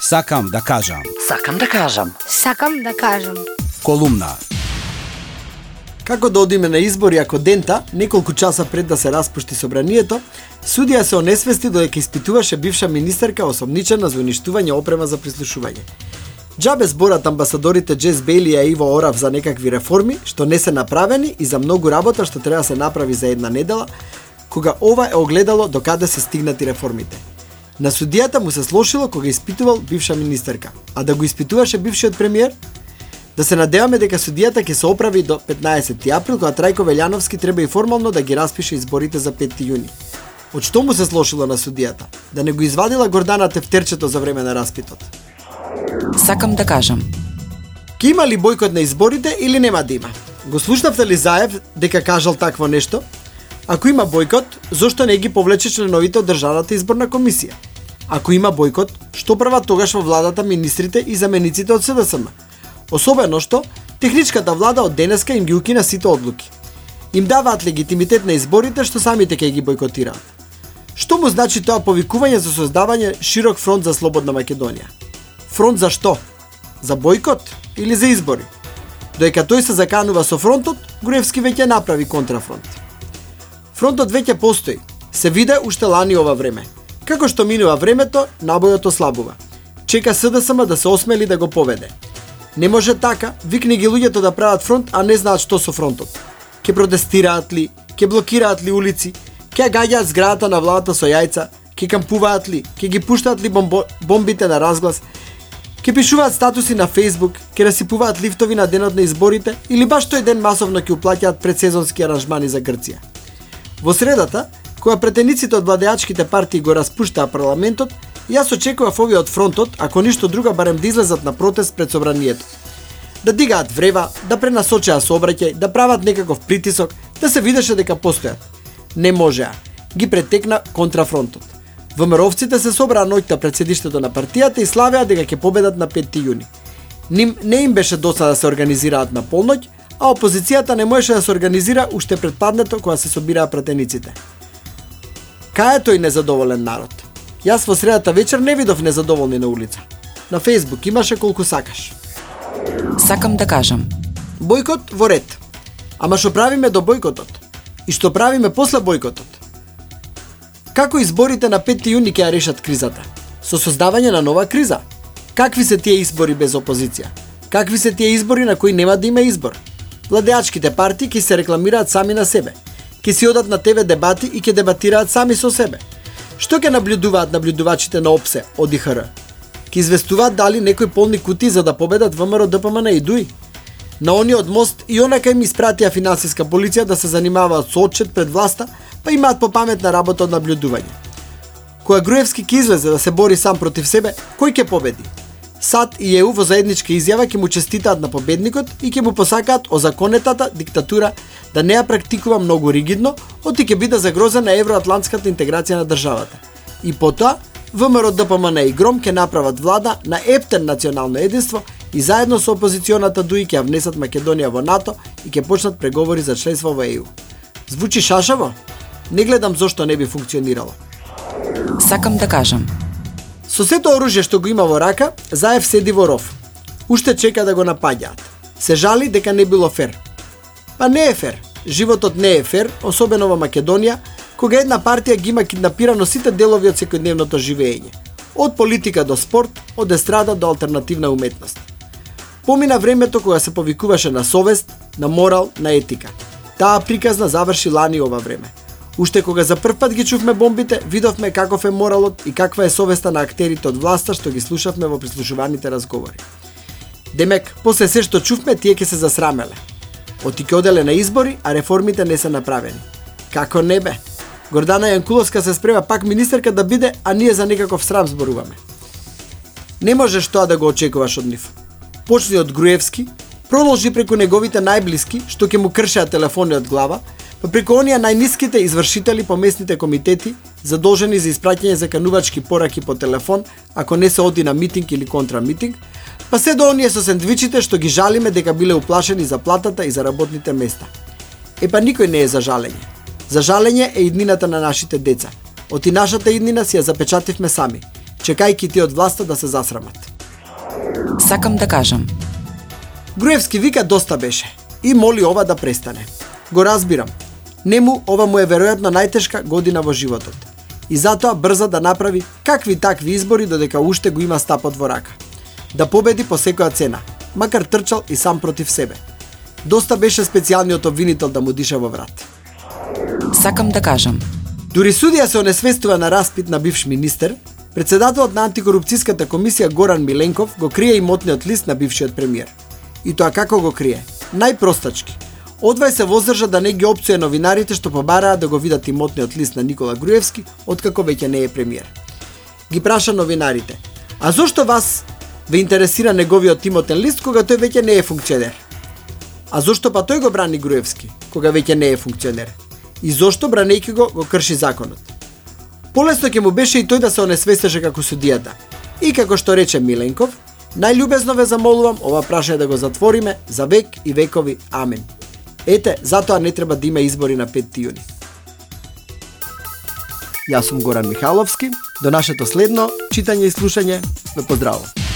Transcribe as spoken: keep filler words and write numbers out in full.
Сакам да кажам. Сакам да кажам. Сакам да кажам. Колумна. Како да одиме на избори ако дента, неколку часа пред да се распушти собранието, судија се онесвести додека испитуваше бивша министерка осомничена за уништување опрема за прислушување. Џабе зборат амбасадорите Джес Бейли и Иво Орав за некакви реформи што не се направени и за многу работа што треба да се направи за една недела, кога ова е огледало докаде се стигнати реформите. На судијата му се слошило кога испитувал бивша министерка, а да го испитуваше бившиот премиер? Да се надеваме дека судијата ќе се оправи до петнаесети април, кога Трајко Велјановски треба и формално да ги распише изборите за петти јуни. Од што му се слошило на судијата? Да не го извадила Гордана тефтерчето за време на распитот? Сакам да кажам. Ке има ли бојкот на изборите или нема да има? Го слушнавте ли Заев дека кажал такво нешто? Ако има бојкот, зошто не ги повлече членовите од Државната изборна комисија? Ако има бојкот, што прават тогаш во владата министрите и замениците од С Д С М? Особено што техничката влада од денеска им ги укина сите одлуки. Им даваат легитимитет на изборите што самите ќе ги бојкотираат. Што му значи тоа повикување за создавање широк фронт за слободна Македонија? Фронт за што? За бојкот или за избори? Доека тој се заканува со фронтот, Груевски веќе направи контрафронт. Фронтот веќе постои. Се виде уште лани ова време. Како што минува времето, набојот ослабува. Чека С Д С М да се осмели да го поведе. Не може така, викни ги луѓето да прават фронт, а не знаат што со фронтот. Ке протестираат ли, ке блокираат ли улици, ке гаѓаат зградата на владата со јајца, ке кампуваат ли, ке ги пуштаат ли бомбо, бомбите на разглас, ке пишуваат статуси на Фейсбук, ке расипуваат лифтови на денот на изборите или баш тој ден масовно ќе уплаќаат предсезонски аранжмани за Грција. Во средата, кога претениците од владеачките партии го распуштаа парламентот, јас очекував овие од фронтот, ако ништо друго, барем да излезат на протест пред собранието. Да дигаат врева, да пренасочеа сообраќај, да прават некаков притисок, да се видеше дека постојат. Не можеа. Ги претекна контрафронтот. ВМРО-вците се собраа ноќта пред седиштето на партијата и славеа дека ќе победат на петти јуни. Ним не им беше досада да се организираат на полноќ, а опозицијата не можеше да се организира уште пред паднето кога се собираа пратениците. Кај е тој незадоволен народ? Јас во средата вечер не видов незадоволни на улица. На Фейсбук имаше колку сакаш. Сакам да кажам. Бојкот во ред. Ама што правиме до бојкотот? И што правиме после бојкотот? Како изборите на петти јуни ќе ја решат кризата? Со создавање на нова криза? Какви се тие избори без опозиција? Какви се тие избори на кои нема да има избор? Владеачките партии ќе се рекламираат сами на себе. Ќе си одат на Т В дебати и ќе дебатираат сами со себе. Што ќе наблюдуваат наблюдувачите на ОПСЕ од И Х Р? Ќе известуваат дали некои полни кутии за да победат ВМРО Д П М Н и ДУИ? На ониот мост и онака им испратија финансиска полиција да се занимаваат со отчет пред власта, па имаат попаметна работа од наблюдување. Кога Груевски ќе излезе да се бори сам против себе, кој ќе победи? САД и Е У во заедничка изјава ќе му честитаат на победникот и ќе му посакаат озаконетата диктатура да не ја практикува многу ригидно, оти ќе биде загрозена евроатлантската интеграција на државата. И потоа, ВМРО Д П М Н и Гром ќе направат влада на ептен национално единство и заедно со опозиционата ДУИ ќе ја внесат Македонија во НАТО и ќе почнат преговори за членство во Е У. Звучи шашаво? Не гледам зошто не би функционирало. Сакам да кажам. Со сето оружје што го има во рака, Заев седи во ров. Уште чека да го напаѓаат. Се жали дека не било фер. Па не е фер. Животот не е фер, особено во Македонија, кога една партија ги има киднапирано сите делови од секојдневното живење. Од политика до спорт, од естрада до алтернативна уметност. Помина времето кога се повикуваше на совест, на морал, на етика. Таа приказна заврши лани ова време. Уште кога за прв пат ги чувме бомбите, видовме каков е моралот и каква е совеста на актерите од власта што ги слушавме во прислушуваните разговори. Демек, после се што чувме, тие ќе се засрамеле. Оти ќе оделе на избори, а реформите не се направени. Како не бе? Гордана Јанкуловска се спрема пак министерка да биде, а ние за некаков срам зборуваме. Не можеш тоа да го очекуваш од нив. Почни од Груевски, продолжи преку неговите најблиски, што ќе му кршеа телефони од глава, па преку оние најниските извршители по местните комитети, задолжени за испраќање заканувачки пораки по телефон, ако не се оди на митинг или контрамитинг, па се до оние со сендвичите што ги жалиме дека биле уплашени за платата и за работните места. Епа никој не е за жалење. За жалење е иднината на нашите деца. Оти нашата иднина си ја запечативме сами. чекајќи ти од власта да се засрамат. Сакам да кажам. Груевски вика доста беше и моли ова да престане. Го разбирам. Нему ова му е веројатно најтешка година во животот. И затоа брза да направи какви такви избори додека уште го има стапот во рака. Да победи по секоја цена, макар трчал и сам против себе. Доста беше специјалниот обвинител да му диша во врат. Сакам да кажам. Дури судија се онесвестува на распит на бивш министер, председателот на антикорупцијската комисија Горан Миленков го крие имотниот лист на бившиот премиер. И тоа како го крие? Најпростачки. Одвај се воздржа да не ги опцуе новинарите што побараа да го видат имотниот лист на Никола Груевски, откако веќе не е премиер. Ги праша новинарите: а зошто вас ве интересира неговиот имотен лист кога тој веќе не е функционер? А зошто па тој го брани Груевски кога веќе не е функционер? И зошто бранејќи го го крши законот? Полесно ќе му беше и тој да се онесвестеше како судијата. И како што рече Миленков, најљубезно ве замолувам ова прашање да го затвориме за век и векови. Амин. Ете, затоа не треба да има избори на петти јуни. Јас сум Горан Михаловски. До нашето следно читање и слушање ве поздравувам.